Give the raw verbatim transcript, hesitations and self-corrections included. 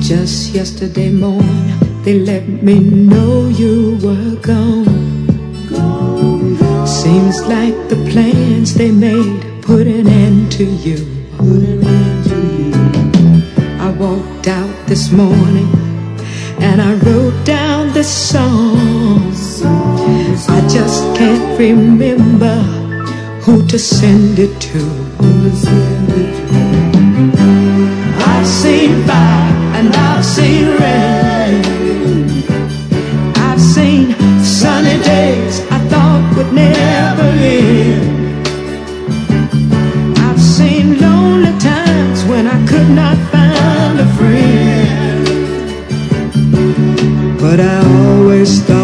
Just yesterday morning, they let me know you were gone. Gone, gone. Seems like the plans they made put an end to you. Put an end to you. I walked out this morning and I wrote down this song. song, song. I just can't remember who to send it to. Who to send it to. I've seen fire and I've seen rain. I've seen sunny days I thought would never end. I've seen lonely times when I could not find a friend. But I always thought